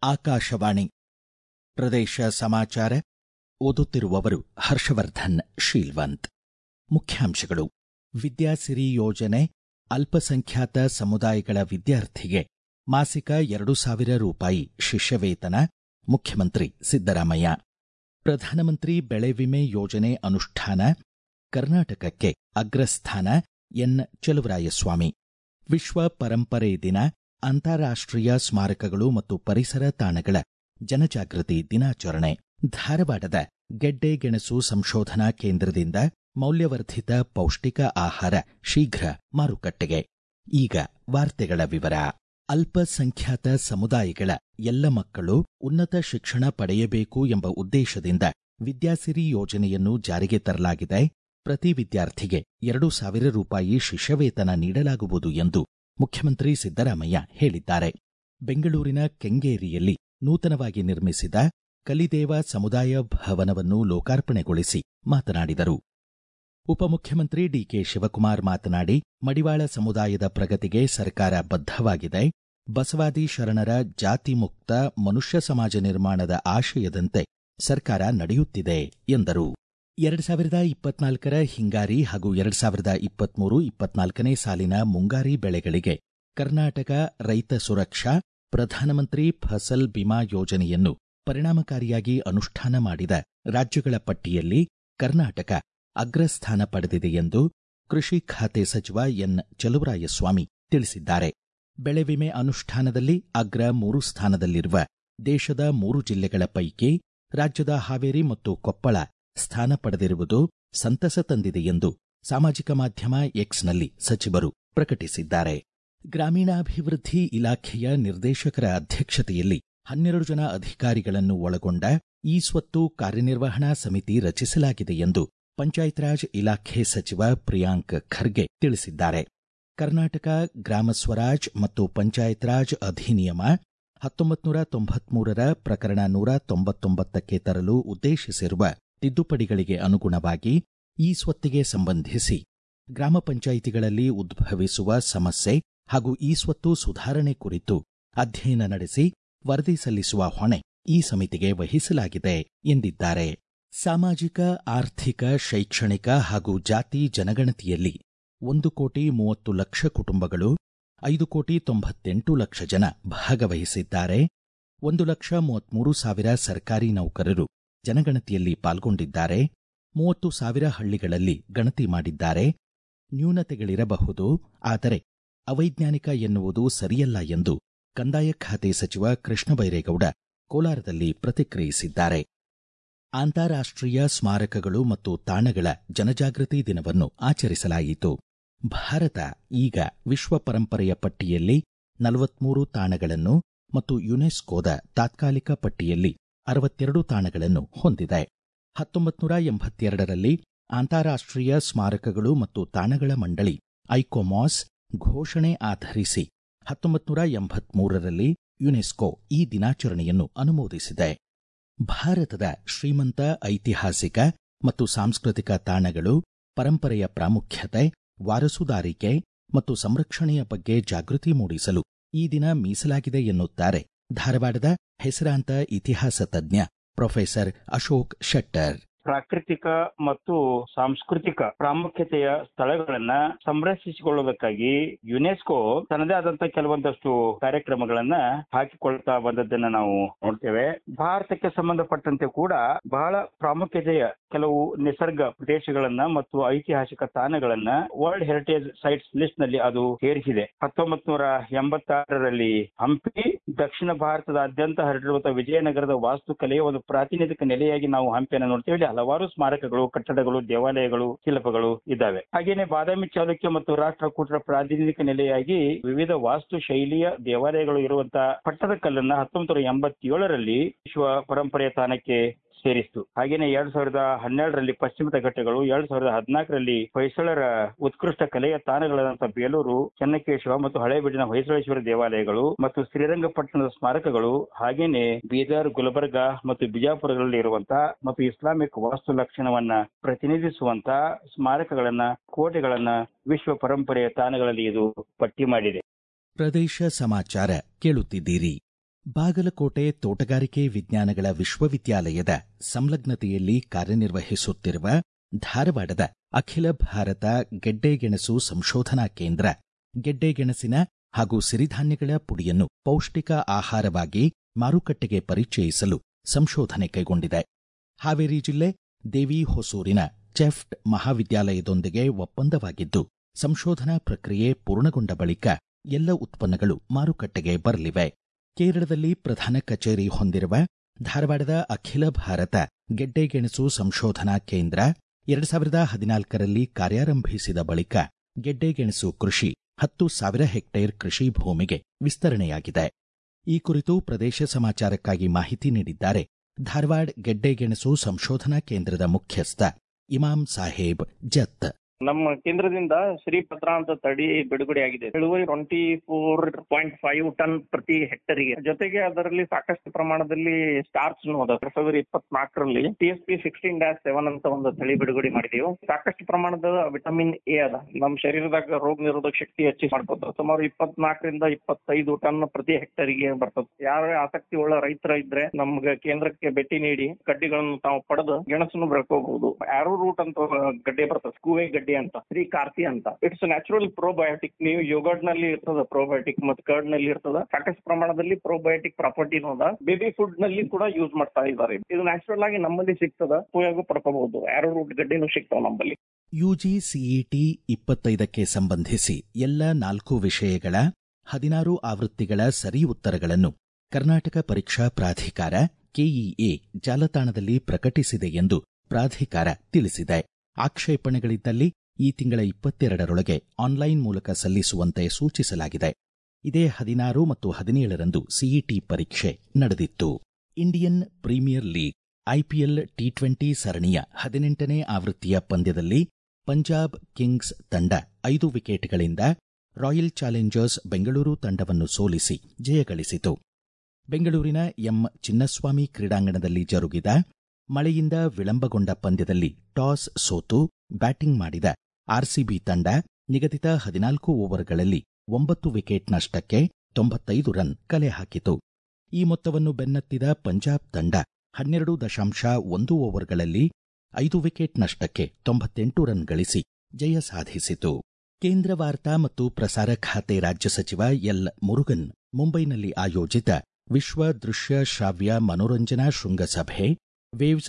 ಆಕಾಶವಾಣಿ ಪ್ರದೇಶ ಸಮಾಚಾರ ಓದುತ್ತಿರುವವರು ಹರ್ಷವರ್ಧನ್ ಶೀಲ್ವಂತ್. ಮುಖ್ಯಾಂಶಗಳು. ವಿದ್ಯಾಸಿರಿ ಯೋಜನೆ ಅಲ್ಪಸಂಖ್ಯಾತ ಸಮುದಾಯಗಳ ವಿದ್ಯಾರ್ಥಿಗೆ ಮಾಸಿಕ 2,000 ರೂಪಾಯಿ ಶಿಷ್ಯವೇತನ, ಮುಖ್ಯಮಂತ್ರಿ ಸಿದ್ದರಾಮಯ್ಯ. ಪ್ರಧಾನಮಂತ್ರಿ ಬೆಳೆ ವಿಮೆ ಯೋಜನೆ ಅನುಷ್ಠಾನ, ಕರ್ನಾಟಕಕ್ಕೆ ಅಗ್ರಸ್ಥಾನ ಎನ್ ಚಲುವರಾಯಸ್ವಾಮಿ. ವಿಶ್ವ ಪರಂಪರೆ ದಿನ, ಅಂತಾರಾಷ್ಟ್ರೀಯ ಸ್ಮಾರಕಗಳು ಮತ್ತು ಪರಿಸರ ತಾಣಗಳ ಜನಜಾಗೃತಿ ದಿನಾಚರಣೆ. ಧಾರವಾಡದ ಗೆಡ್ಡೆ ಗೆಣಸು ಸಂಶೋಧನಾ ಕೇಂದ್ರದಿಂದ ಮೌಲ್ಯವರ್ಧಿತ ಪೌಷ್ಟಿಕ ಆಹಾರ ಶೀಘ್ರ ಮಾರುಕಟ್ಟೆಗೆ. ಈಗ ವಾರ್ತೆಗಳ ವಿವರ. ಅಲ್ಪಸಂಖ್ಯಾತ ಸಮುದಾಯಗಳ ಎಲ್ಲ ಮಕ್ಕಳು ಉನ್ನತ ಶಿಕ್ಷಣ ಪಡೆಯಬೇಕು ಎಂಬ ಉದ್ದೇಶದಿಂದ ವಿದ್ಯಾಸಿರಿ ಯೋಜನೆಯನ್ನು ಜಾರಿಗೆ ತರಲಾಗಿದೆ. ಪ್ರತಿ ವಿದ್ಯಾರ್ಥಿಗೆ 2,000 ರೂಪಾಯಿ ಶಿಷ್ಯವೇತನ ನೀಡಲಾಗುವುದು ಎಂದು ಮುಖ್ಯಮಂತ್ರಿ ಸಿದ್ದರಾಮಯ್ಯ ಹೇಳಿದ್ದಾರೆ. ಬೆಂಗಳೂರಿನ ಕೆಂಗೇರಿಯಲ್ಲಿ ನೂತನವಾಗಿ ನಿರ್ಮಿಸಿದ ಕಲಿದೇವ ಸಮುದಾಯ ಭವನವನ್ನು ಲೋಕಾರ್ಪಣೆಗೊಳಿಸಿ ಮಾತನಾಡಿದರು. ಉಪಮುಖ್ಯಮಂತ್ರಿ ಡಿಕೆ ಶಿವಕುಮಾರ್ ಮಾತನಾಡಿ, ಮಡಿವಾಳ ಸಮುದಾಯದ ಪ್ರಗತಿಗೆ ಸರ್ಕಾರ ಬದ್ಧವಾಗಿದೆ. ಬಸವಾದಿ ಶರಣರ ಜಾತಿ ಮುಕ್ತ ಮನುಷ್ಯ ಸಮಾಜ ನಿರ್ಮಾಣದ ಆಶಯದಂತೆ ಸರ್ಕಾರ ನಡೆಯುತ್ತಿದೆ ಎಂದರು. 2024ರ ಹಿಂಗಾರಿ ಹಾಗೂ 2023-24ನೇ ಸಾಲಿನ ಮುಂಗಾರಿ ಬೆಳೆಗಳಿಗೆ ಕರ್ನಾಟಕ ರೈತ ಸುರಕ್ಷಾ ಪ್ರಧಾನಮಂತ್ರಿ ಫಸಲ್ ಬಿಮಾ ಯೋಜನೆಯನ್ನು ಪರಿಣಾಮಕಾರಿಯಾಗಿ ಅನುಷ್ಠಾನ ಮಾಡಿದ ರಾಜ್ಯಗಳ ಪಟ್ಟಿಯಲ್ಲಿ ಕರ್ನಾಟಕ ಅಗ್ರಸ್ಥಾನ ಪಡೆದಿದೆ ಎಂದು ಕೃಷಿ ಖಾತೆ ಸಚಿವ ಎನ್ ಚಲುವರಾಯಸ್ವಾಮಿ ತಿಳಿಸಿದ್ದಾರೆ. ಬೆಳೆ ವಿಮೆ ಅನುಷ್ಠಾನದಲ್ಲಿ ಅಗ್ರ 3 ಸ್ಥಾನದಲ್ಲಿರುವ ದೇಶದ 3 ಜಿಲ್ಲೆಗಳ ಪೈಕಿ ರಾಜ್ಯದ ಹಾವೇರಿ ಮತ್ತು ಕೊಪ್ಪಳ ಸ್ಥಾನ ಪಡೆದಿರುವುದು ಸಂತಸ ತಂದಿದೆ ಎಂದು ಸಾಮಾಜಿಕ ಮಾಧ್ಯಮ ಎಕ್ಸ್ನಲ್ಲಿ ಸಚಿವರು ಪ್ರಕಟಿಸಿದ್ದಾರೆ. ಗ್ರಾಮೀಣಾಭಿವೃದ್ಧಿ ಇಲಾಖೆಯ ನಿರ್ದೇಶಕರ ಅಧ್ಯಕ್ಷತೆಯಲ್ಲಿ 12 ಜನ ಅಧಿಕಾರಿಗಳನ್ನು ಒಳಗೊಂಡ ಇ ಸ್ವತ್ತು ಕಾರ್ಯನಿರ್ವಹಣಾ ಸಮಿತಿ ರಚಿಸಲಾಗಿದೆ ಎಂದು ಪಂಚಾಯತ್ ರಾಜ್ ಇಲಾಖೆ ಸಚಿವ ಪ್ರಿಯಾಂಕ್ ಖರ್ಗೆ ತಿಳಿಸಿದ್ದಾರೆ. ಕರ್ನಾಟಕ ಗ್ರಾಮ ಸ್ವರಾಜ್ ಮತ್ತು ಪಂಚಾಯತ್ ರಾಜ್ ಅಧಿನಿಯಮ 1993ರ ಪ್ರಕರಣ 199ಕ್ಕೆ ತರಲು ಉದ್ದೇಶಿಸಿರುವ ತಿದ್ದುಪಡಿಗಳಿಗೆ ಅನುಗುಣವಾಗಿ ಈ ಸ್ವತ್ತಿಗೆ ಸಂಬಂಧಿಸಿ ಗ್ರಾಮ ಪಂಚಾಯಿತಿಗಳಲ್ಲಿ ಉದ್ಭವಿಸುವ ಸಮಸ್ಯೆ ಹಾಗೂ ಈ ಸ್ವತ್ತು ಸುಧಾರಣೆ ಕುರಿತು ಅಧ್ಯಯನ ನಡೆಸಿ ವರದಿ ಸಲ್ಲಿಸುವ ಹೊಣೆ ಈ ಸಮಿತಿಗೆ ವಹಿಸಲಾಗಿದೆ ಎಂದಿದ್ದಾರೆ. ಸಾಮಾಜಿಕ, ಆರ್ಥಿಕ, ಶೈಕ್ಷಣಿಕ ಹಾಗೂ ಜಾತಿ ಜನಗಣತಿಯಲ್ಲಿ 1,30,30,00,000 ಕುಟುಂಬಗಳು 5,98,00,000 ಜನ ಭಾಗವಹಿಸಿದ್ದಾರೆ. 1,33,000 ಸರ್ಕಾರಿ ನೌಕರರು ಜನಗಣತಿಯಲ್ಲಿ ಪಾಲ್ಗೊಂಡಿದ್ದಾರೆ. 30,000 ಹಳ್ಳಿಗಳಲ್ಲಿ ಗಣತಿ ಮಾಡಿದ್ದಾರೆ. ನ್ಯೂನತೆಗಳಿರಬಹುದು, ಆದರೆ ಅವೈಜ್ಞಾನಿಕ ಎನ್ನುವುದು ಸರಿಯಲ್ಲ ಎಂದು ಕಂದಾಯ ಖಾತೆ ಸಚಿವ ಕೃಷ್ಣ ಬೈರೇಗೌಡ ಕೋಲಾರದಲ್ಲಿ ಪ್ರತಿಕ್ರಿಯಿಸಿದ್ದಾರೆ. ಅಂತಾರಾಷ್ಟ್ರೀಯ ಸ್ಮಾರಕಗಳು ಮತ್ತು ತಾಣಗಳ ಜನಜಾಗೃತಿ ದಿನವನ್ನು ಆಚರಿಸಲಾಯಿತು. ಭಾರತ ಈಗ ವಿಶ್ವ ಪರಂಪರೆಯ ಪಟ್ಟಿಯಲ್ಲಿ 43 ತಾಣಗಳನ್ನು ಮತ್ತು ಯುನೆಸ್ಕೋದ ತಾತ್ಕಾಲಿಕ ಪಟ್ಟಿಯಲ್ಲಿ 62 ತಾಣಗಳನ್ನು ಹೊಂದಿದೆ. 1982ರಲ್ಲಿ ಅಂತಾರಾಷ್ಟ್ರೀಯ ಸ್ಮಾರಕಗಳು ಮತ್ತು ತಾಣಗಳ ಮಂಡಳಿ ಐಕೋಮಾಸ್ ಘೋಷಣೆ ಆಧರಿಸಿ 1983ರಲ್ಲಿ ಯುನೆಸ್ಕೋ ಈ ದಿನಾಚರಣೆಯನ್ನು ಅನುಮೋದಿಸಿದೆ. ಭಾರತದ ಶ್ರೀಮಂತ ಐತಿಹಾಸಿಕ ಮತ್ತು ಸಾಂಸ್ಕೃತಿಕ ತಾಣಗಳು, ಪರಂಪರೆಯ ಪ್ರಾಮುಖ್ಯತೆ, ವಾರಸುದಾರಿಕೆ ಮತ್ತು ಸಂರಕ್ಷಣೆಯ ಬಗ್ಗೆ ಜಾಗೃತಿ ಮೂಡಿಸಲು ಈ ದಿನ ಮೀಸಲಾಗಿದೆ ಎನ್ನುತ್ತಾರೆ ಧಾರವಾಡದ ಹೆಸರಾಂತ ಇತಿಹಾಸ ತಜ್ಞ ಪ್ರೊಫೆಸರ್ ಅಶೋಕ್ ಶೆಟ್ಟರ್. ಪ್ರಾಕೃತಿಕ ಮತ್ತು ಸಾಂಸ್ಕೃತಿಕ ಪ್ರಾಮುಖ್ಯತೆಯ ಸ್ಥಳಗಳನ್ನ ಸಂರಕ್ಷಿಸಿಕೊಳ್ಳುವುದಕ್ಕಾಗಿ ಯುನೆಸ್ಕೋ ತನ್ನದೇ ಆದಂತಹ ಕೆಲವೊಂದಷ್ಟು ಕಾರ್ಯಕ್ರಮಗಳನ್ನ ಹಾಕಿಕೊಳ್ತಾ ಬಂದದ್ದನ್ನ ನಾವು ನೋಡ್ತೇವೆ. ಭಾರತಕ್ಕೆ ಸಂಬಂಧಪಟ್ಟಂತೆ ಕೂಡ ಬಹಳ ಪ್ರಾಮುಖ್ಯತೆಯ ಕೆಲವು ನಿಸರ್ಗ ಪ್ರದೇಶಗಳನ್ನ ಮತ್ತು ಐತಿಹಾಸಿಕ ತಾಣಗಳನ್ನ ವರ್ಲ್ಡ್ ಹೆರಿಟೇಜ್ ಸೈಟ್ಸ್ ಲಿಸ್ಟ್ ನಲ್ಲಿ ಅದು ಸೇರಿಸಿದೆ. 1986ರಲ್ಲಿ ಹಂಪಿ ದಕ್ಷಿಣ ಭಾರತದಾದ್ಯಂತ ಹರಡಿರುವ ವಿಜಯನಗರದ ವಾಸ್ತುಕಲೆಯ ಒಂದು ಪ್ರಾತಿನಿಧಿಕ ನೆಲೆಯಾಗಿ ನಾವು ಹಂಪಿಯನ್ನು ನೋಡ್ತೇವೆ. ಹಲವಾರು ಸ್ಮಾರಕಗಳು, ಕಟ್ಟಡಗಳು, ದೇವಾಲಯಗಳು, ಶಿಲ್ಪಗಳು ಇದ್ದಾವೆ. ಹಾಗೇನೆ ಬಾದಾಮಿ ಚಾಲುಕ್ಯ ಮತ್ತು ರಾಷ್ಟ್ರಕೂಟರ ಪ್ರಾತಿನಿಧಿಕ ನೆಲೆಯಾಗಿ ವಿವಿಧ ವಾಸ್ತು ಶೈಲಿಯ ದೇವಾಲಯಗಳು ಇರುವಂತಹ ಪಟ್ಟದಕಲ್ಲನ್ನ 1987ರಲ್ಲಿ ವಿಶ್ವ ಪರಂಪರೆಯ ತಾಣಕ್ಕೆ ಸೇರಿಸಿತು. ಹಾಗೇನೆ 2012ರಲ್ಲಿ ಪಶ್ಚಿಮದ ಘಟ್ಟಗಳು, 2014ರಲ್ಲಿ ಹೊಯ್ಸಳರ ಉತ್ಕೃಷ್ಟ ಕಲೆಯ ತಾಣಗಳಾದಂತಹ ಬೇಲೂರು, ಚೆನ್ನಕೇಶವ ಮತ್ತು ಹಳೇಬೀಡಿನ ಹೊಯ್ಸಳೇಶ್ವರ ದೇವಾಲಯಗಳು ಮತ್ತು ಶ್ರೀರಂಗಪಟ್ಟಣದ ಸ್ಮಾರಕಗಳು, ಹಾಗೇನೆ ಬೀದರ್, ಗುಲ್ಬರ್ಗ ಮತ್ತು ಬಿಜಾಪುರಗಳಲ್ಲಿ ಇರುವಂತಹ ಮತ್ತು ಇಸ್ಲಾಮಿಕ್ ವಾಸ್ತು ಲಕ್ಷಣವನ್ನ ಪ್ರತಿನಿಧಿಸುವಂತಹ ಸ್ಮಾರಕಗಳನ್ನ, ಕೋಟೆಗಳನ್ನ ವಿಶ್ವ ಪರಂಪರೆಯ ತಾಣಗಳಲ್ಲಿ ಇದು ಪಟ್ಟಿ ಮಾಡಿದೆ. ಪ್ರದೇಶ ಸಮಾಚಾರ ಕೇಳುತ್ತಿದ್ದೀರಿ. ಬಾಗಲಕೋಟೆ ತೋಟಗಾರಿಕೆ ವಿಜ್ಞಾನಗಳ ವಿಶ್ವವಿದ್ಯಾಲಯದ ಸಂಲಗ್ನತೆಯಲ್ಲಿ ಕಾರ್ಯನಿರ್ವಹಿಸುತ್ತಿರುವ ಧಾರವಾಡದ ಅಖಿಲ ಭಾರತ ಗೆಡ್ಡೆಗೆಣಸು ಸಂಶೋಧನಾ ಕೇಂದ್ರ ಗೆಡ್ಡೆಗೆಣಸಿನ ಹಾಗೂ ಸಿರಿಧಾನ್ಯಗಳ ಪುಡಿಯನ್ನು ಪೌಷ್ಟಿಕ ಆಹಾರವಾಗಿ ಮಾರುಕಟ್ಟೆಗೆ ಪರಿಚಯಿಸಲು ಸಂಶೋಧನೆ ಕೈಗೊಂಡಿದೆ. ಹಾವೇರಿ ಜಿಲ್ಲೆ ದೇವಿ ಹೊಸೂರಿನ ಚೆಫ್ಟ್ ಮಹಾವಿದ್ಯಾಲಯದೊಂದಿಗೆ ಒಪ್ಪಂದವಾಗಿದ್ದು, ಸಂಶೋಧನಾ ಪ್ರಕ್ರಿಯೆ ಪೂರ್ಣಗೊಂಡ ಬಳಿಕ ಎಲ್ಲ ಉತ್ಪನ್ನಗಳು ಮಾರುಕಟ್ಟೆಗೆ ಬರಲಿವೆ. ಕೇರಳದಲ್ಲಿ ಪ್ರಧಾನ ಕಚೇರಿ ಹೊಂದಿರುವ ಧಾರವಾಡದ ಅಖಿಲ ಭಾರತ ಗೆಡ್ಡೆಗೆಣಸು ಸಂಶೋಧನಾ ಕೇಂದ್ರ 2014ರಲ್ಲಿ ಕಾರ್ಯಾರಂಭಿಸಿದ ಬಳಿಕ ಗೆಡ್ಡೆಗೆಣಸು ಕೃಷಿ 10,000 ಹೆಕ್ಟೇರ್ ಕೃಷಿ ಭೂಮಿಗೆ ವಿಸ್ತರಣೆಯಾಗಿದೆ. ಈ ಕುರಿತು ಪ್ರದೇಶ ಸಮಾಚಾರಕ್ಕಾಗಿ ಮಾಹಿತಿ ನೀಡಿದ್ದಾರೆ ಧಾರವಾಡ ಗೆಡ್ಡೆಗೆಣಸು ಸಂಶೋಧನಾ ಕೇಂದ್ರದ ಮುಖ್ಯಸ್ಥ ಇಮಾಂ ಸಾಹೇಬ್ ಜತ್. ನಮ್ಮ ಕೇಂದ್ರದಿಂದ ಶ್ರೀಪತ್ರ ಅಂತ ತಳಿ ಬಿಡುಗಡೆಯಾಗಿದೆ. ಇಳುವರಿ 24.5 ಟನ್ ಪ್ರತಿ ಹೆಕ್ಟರ್ಗೆ. ಜೊತೆಗೆ ಅದರಲ್ಲಿ ಸಾಕಷ್ಟು ಪ್ರಮಾಣದಲ್ಲಿ ಸ್ಟಾರ್ಚ್ ಅದ. ಫೆಬ್ರವರಿ 24ರಲ್ಲಿ TSP 16-7 ಅಂತ ಒಂದು ತಳಿ ಬಿಡುಗಡೆ ಮಾಡಿದೆವು. ಸಾಕಷ್ಟು ಪ್ರಮಾಣದ ವಿಟಮಿನ್ ಎ ಅದ. ನಮ್ಮ ಶರೀರದಾಗ ರೋಗ ನಿರೋಧಕ ಶಕ್ತಿ ಹೆಚ್ಚಿ ಮಾಡ್ಕೊತ. ಸುಮಾರು 24ರಿಂದ 25 ಟನ್ ಪ್ರತಿ ಹೆಕ್ಟರ್ಗೆ ಬರ್ತದೆ. ಯಾರೇ ಆಸಕ್ತಿ ಉಳ್ಳ ರೈತರ ಇದ್ರೆ ನಮ್ಗೆ ಕೇಂದ್ರಕ್ಕೆ ಭೇಟಿ ನೀಡಿ ಕಡ್ಡಿಗಳನ್ನು ತಾವು ಪಡೆದು ಗೆಣಸನ್ನು ಬೆಳ್ಕೋಬಹುದು. ಆರೋ ರೂಟ್ ಅಂತ ಗಡ್ಡೆ ಬರ್ತದೆ, ಸ್ಕೂವೆ ಗಡ್ಡೆ ಅಂತ, ಶ್ರೀ ಕಾರ್ತಿ ಅಂತ. It's natural probiotic. ನೀವು ಯೋಗರ್ಟ್ ನಲ್ಲಿ ಇರ್ತದ ಪ್ರೋಬಯೋಟಿಕ್ ಮತ್ತು ಕರ್ಡ್ ನಲ್ಲಿ ಇರ್ತದ. ಸಾಕಷ್ಟು ಪ್ರಮಾಣದಲ್ಲಿ ಪ್ರೋಬಯೋಟಿಕ್ ಪ್ರಾಪರ್ಟಿ ಅದ. ಬೇಬಿ ಫುಡ್ ನಲ್ಲಿ ಕೂಡ ಯೂಸ್ ಮಾಡ್ತಾ ಇದ್ದಾರೆ. ಇದು ನ್ಯಾಚುರಲ್ ಆಗಿ ನಮ್ಮಲ್ಲಿ ಸಿಗ್ತದ, ಉಪಯೋಗ ಪಡ್ಕೋಬಹುದು. ಆರೋ ರೂಟ್ ಗಡ್ಡೆನೂ ಸಿಗ್ತಾವ ನಮ್ಮಲ್ಲಿ. UGCET 25ಕ್ಕೆ ಸಂಬಂಧಿಸಿ ಎಲ್ಲ 4 ವಿಷಯಗಳ 16 ಆವೃತ್ತಿಗಳ ಸರಿ ಉತ್ತರಗಳನ್ನು ಕರ್ನಾಟಕ ಪರೀಕ್ಷಾ ಪ್ರಾಧಿಕಾರ KEA ಜಾಲತಾಣದಲ್ಲಿ ಪ್ರಕಟಿಸಿದೆ ಎಂದು ಪ್ರಾಧಿಕಾರ ತಿಳಿಸಿದೆ. ಆಕ್ಷೇಪಣೆಗಳಿದ್ದಲ್ಲಿ ಈ ತಿಂಗಳ 22ರೊಳಗೆ ಆನ್ಲೈನ್ ಮೂಲಕ ಸಲ್ಲಿಸುವಂತೆ ಸೂಚಿಸಲಾಗಿದೆ. ಇದೇ 16 ಮತ್ತು 17ರಂದು ಸಿಇಟಿ ಪರೀಕ್ಷೆ ನಡೆದಿತ್ತು. Indian premier league IPL T20 ಸರಣಿಯ 18ನೇ ಆವೃತ್ತಿಯ ಪಂದ್ಯದಲ್ಲಿ ಪಂಜಾಬ್ ಕಿಂಗ್ಸ್ ತಂಡ 5 ವಿಕೆಟ್ಗಳಿಂದ ರಾಯಲ್ ಚಾಲೆಂಜರ್ಸ್ ಬೆಂಗಳೂರು ತಂಡವನ್ನು ಸೋಲಿಸಿ ಜಯಗಳಿಸಿತು. ಬೆಂಗಳೂರಿನ ಚಿನ್ನಸ್ವಾಮಿ ಕ್ರೀಡಾಂಗಣದಲ್ಲಿ ಜರುಗಿದ ಮಳೆಯಿಂದ ವಿಳಂಬಗೊಂಡ ಪಂದ್ಯದಲ್ಲಿ ಟಾಸ್ ಸೋತು ಬ್ಯಾಟಿಂಗ್ ಮಾಡಿದ RCB ತಂಡ ನಿಗದಿತ 14 ಓವರ್ಗಳಲ್ಲಿ 9 ವಿಕೆಟ್ ನಷ್ಟಕ್ಕೆ 95 ರನ್ ಕಲೆ ಹಾಕಿತು. ಈ ಮೊತ್ತವನ್ನು ಬೆನ್ನತ್ತಿದ ಪಂಜಾಬ್ ತಂಡ 12.1 ಓವರ್ಗಳಲ್ಲಿ 5 ವಿಕೆಟ್ ನಷ್ಟಕ್ಕೆ 98 ರನ್ ಗಳಿಸಿ ಜಯ ಸಾಧಿಸಿತು. ಕೇಂದ್ರ ವಾರ್ತಾ ಮತ್ತು ಪ್ರಸಾರ ಖಾತೆ ರಾಜ್ಯ ಸಚಿವ ಎಲ್ ಮುರುಗನ್ ಮುಂಬೈನಲ್ಲಿ ಆಯೋಜಿತ ವಿಶ್ವ ದೃಶ್ಯ ಶ್ರಾವ್ಯ ಮನೋರಂಜನಾ ಶೃಂಗಸಭೆ ವೇವ್ಸ್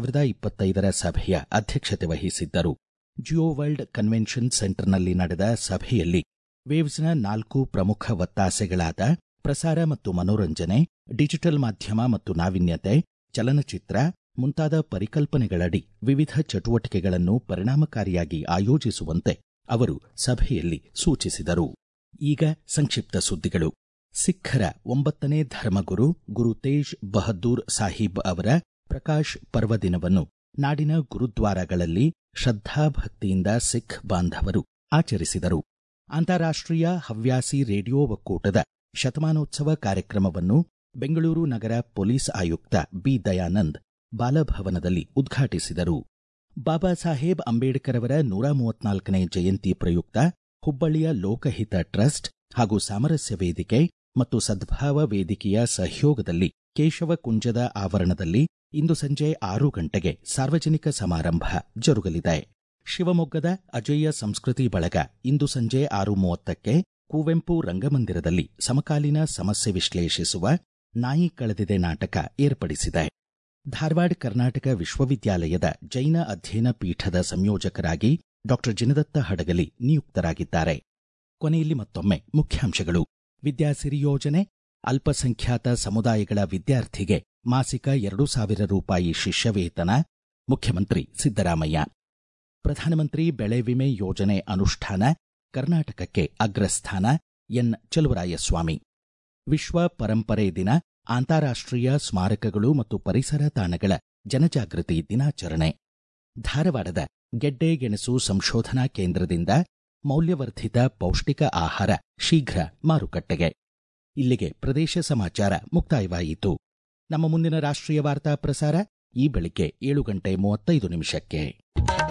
2025ರ ಸಭೆಯ ಅಧ್ಯಕ್ಷತೆ ವಹಿಸಿದ್ದರು. ಜಿಯೋ ವರ್ಲ್ಡ್ ಕನ್ವೆನ್ಷನ್ ಸೆಂಟರ್ನಲ್ಲಿ ನಡೆದ ಸಭೆಯಲ್ಲಿ ವೇವ್ಸ್ನ 4 ಪ್ರಮುಖ ಒತ್ತಾಸೆಗಳಾದ ಪ್ರಸಾರ ಮತ್ತು ಮನೋರಂಜನೆ, ಡಿಜಿಟಲ್ ಮಾಧ್ಯಮ ಮತ್ತು ನಾವೀನ್ಯತೆ, ಚಲನಚಿತ್ರ ಮುಂತಾದ ಪರಿಕಲ್ಪನೆಗಳಡಿ ವಿವಿಧ ಚಟುವಟಿಕೆಗಳನ್ನು ಪರಿಣಾಮಕಾರಿಯಾಗಿ ಆಯೋಜಿಸುವಂತೆ ಅವರು ಸಭೆಯಲ್ಲಿ ಸೂಚಿಸಿದರು. ಈಗ ಸಂಕ್ಷಿಪ್ತ ಸುದ್ದಿಗಳು. ಸಿಖ್ಖರ 9ನೇ ಧರ್ಮಗುರು ಗುರು ತೇಜ್ ಬಹದ್ದೂರ್ ಸಾಹಿಬ್ ಅವರ ಪ್ರಕಾಶ್ ಪರ್ವ ದಿನವನ್ನು ನಾಡಿನ ಗುರುದ್ವಾರಗಳಲ್ಲಿ ಶ್ರದ್ಧಾಭಕ್ತಿಯಿಂದ ಸಿಖ್ ಬಾಂಧವರು ಆಚರಿಸಿದರು. ಅಂತಾರಾಷ್ಟ್ರೀಯ ಹವ್ಯಾಸಿ ರೇಡಿಯೋ ಒಕ್ಕೂಟದ ಶತಮಾನೋತ್ಸವ ಕಾರ್ಯಕ್ರಮವನ್ನು ಬೆಂಗಳೂರು ನಗರ ಪೊಲೀಸ್ ಆಯುಕ್ತ ಬಿ ದಯಾನಂದ್ ಬಾಲಭವನದಲ್ಲಿ ಉದ್ಘಾಟಿಸಿದರು. ಬಾಬಾ ಸಾಹೇಬ್ ಅಂಬೇಡ್ಕರ್ ಅವರ 134ನೇ ಜಯಂತಿ ಪ್ರಯುಕ್ತ ಹುಬ್ಬಳ್ಳಿಯ ಲೋಕಹಿತ ಟ್ರಸ್ಟ್ ಹಾಗೂ ಸಾಮರಸ್ಯ ವೇದಿಕೆ ಮತ್ತು ಸದ್ಭಾವ ವೇದಿಕೆಯ ಸಹಯೋಗದಲ್ಲಿ ಕೇಶವ ಕುಂಜದ ಆವರಣದಲ್ಲಿ ಇಂದು ಸಂಜೆ 6 ಗಂಟೆಗೆ ಸಾರ್ವಜನಿಕ ಸಮಾರಂಭ ಜರುಗಲಿದೆ. ಶಿವಮೊಗ್ಗದ ಅಜೇಯ ಸಂಸ್ಕೃತಿ ಬಳಗ ಇಂದು ಸಂಜೆ 6:30ಕ್ಕೆ ಕುವೆಂಪು ರಂಗಮಂದಿರದಲ್ಲಿ ಸಮಕಾಲೀನ ಸಮಸ್ಯೆ ವಿಶ್ಲೇಷಿಸುವ ನಾಯಿ ಕಳೆದಿದೆ ನಾಟಕ ಏರ್ಪಡಿಸಿದೆ. ಧಾರವಾಡ ಕರ್ನಾಟಕ ವಿಶ್ವವಿದ್ಯಾಲಯದ ಜೈನ ಅಧ್ಯಯನ ಪೀಠದ ಸಂಯೋಜಕರಾಗಿ ಡಾ ಜಿನದತ್ತ ಹಡಗಲಿ ನಿಯುಕ್ತರಾಗಿದ್ದಾರೆ. ಕೊನೆಯಲ್ಲಿ ಮತ್ತೊಮ್ಮೆ ಮುಖ್ಯಾಂಶಗಳು. ವಿದ್ಯಾಸಿರಿ ಯೋಜನೆ, ಅಲ್ಪಸಂಖ್ಯಾತ ಸಮುದಾಯಗಳ ವಿದ್ಯಾರ್ಥಿಗೆ ಮಾಸಿಕ 2,000 ರೂಪಾಯಿ ಶಿಷ್ಯವೇತನ, ಮುಖ್ಯಮಂತ್ರಿ ಸಿದ್ದರಾಮಯ್ಯ. ಪ್ರಧಾನಮಂತ್ರಿ ಬೆಳೆ ವಿಮೆ ಯೋಜನೆ ಅನುಷ್ಠಾನ, ಕರ್ನಾಟಕಕ್ಕೆ ಅಗ್ರಸ್ಥಾನ, ಎನ್ ಚಲುವರಾಯಸ್ವಾಮಿ. ವಿಶ್ವ ಪರಂಪರೆ ದಿನ, ಅಂತಾರಾಷ್ಟ್ರೀಯ ಸ್ಮಾರಕಗಳು ಮತ್ತು ಪರಿಸರ ತಾಣಗಳ ಜನಜಾಗೃತಿ ದಿನಾಚರಣೆ. ಧಾರವಾಡದ ಗೆಡ್ಡೆಗೆಣಸು ಸಂಶೋಧನಾ ಕೇಂದ್ರದಿಂದ ಮೌಲ್ಯವರ್ಧಿತ ಪೌಷ್ಟಿಕ ಆಹಾರ ಶೀಘ್ರ ಮಾರುಕಟ್ಟೆಗೆ. ಇಲ್ಲಿಗೆ ಪ್ರದೇಶ ಸಮಾಚಾರ ಮುಕ್ತಾಯವಾಯಿತು. ನಮ್ಮ ಮುಂದಿನ ರಾಷ್ಟ್ರೀಯ ವಾರ್ತಾ ಪ್ರಸಾರ ಈ ಬೆಳಿಗ್ಗೆ 7:35 ನಿಮಿಷಕ್ಕೆ.